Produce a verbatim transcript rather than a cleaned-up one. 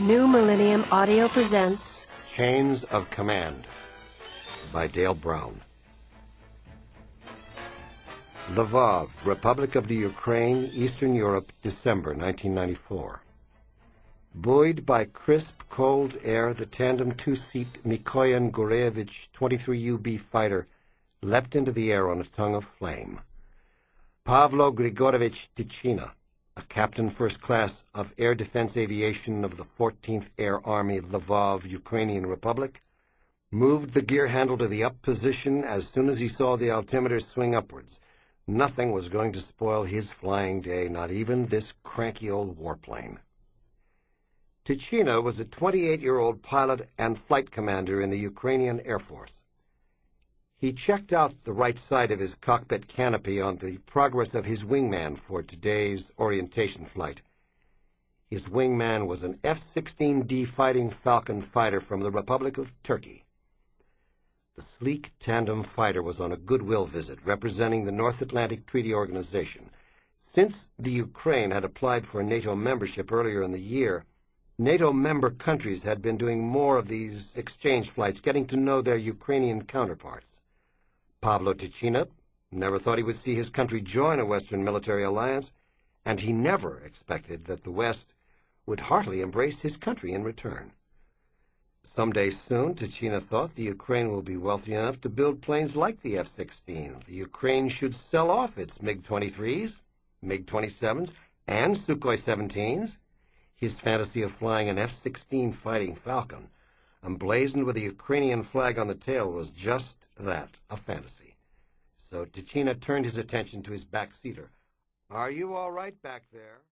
New Millennium Audio presents Chains of Command by Dale Brown. Lvov, Republic of the Ukraine, Eastern Europe, December nineteen ninety-four. Buoyed by crisp, cold air, the tandem two-seat Mikoyan Gurevich twenty-three U B fighter leapt into the air on a tongue of flame. Pavlo Grigorovich Tychina, a captain first class of Air Defense Aviation of the fourteenth Air Army, Lvov, Ukrainian Republic, moved the gear handle to the up position as soon as he saw the altimeter swing upwards. Nothing was going to spoil his flying day, not even this cranky old warplane. Tychina was a twenty-eight-year-old pilot and flight commander in the Ukrainian Air Force. He checked out the right side of his cockpit canopy on the progress of his wingman for today's orientation flight. His wingman was an F sixteen D Fighting Falcon fighter from the Republic of Turkey. The sleek tandem fighter was on a goodwill visit representing the North Atlantic Treaty Organization. Since the Ukraine had applied for NATO membership earlier in the year, NATO member countries had been doing more of these exchange flights, getting to know their Ukrainian counterparts. Pavlo Tychina never thought he would see his country join a Western military alliance, and he never expected that the West would heartily embrace his country in return. Someday soon, Tychina thought, the Ukraine will be wealthy enough to build planes like the F sixteen. The Ukraine should sell off its MiG twenty-threes, MiG twenty-sevens, and Sukhoi seventeens. His fantasy of flying an F sixteen Fighting Falcon, emblazoned with a Ukrainian flag on the tail, was just that, a fantasy. So Tychina turned his attention to his backseater. "Are you all right back there?"